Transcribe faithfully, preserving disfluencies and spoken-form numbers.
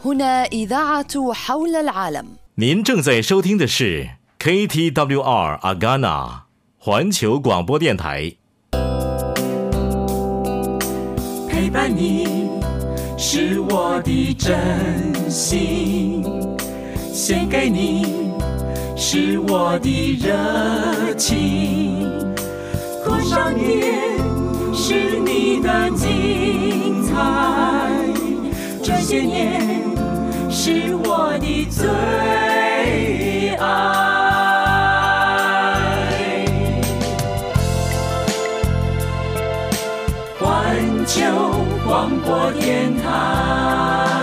هنا إذاعة حول العالم。 您正在收听的是 K T W R Agana 环球广播电台。 陪伴你是我的真心，献给你是我的热情，苦少年是你的精彩，这些年是我的最爱。环球广播电台。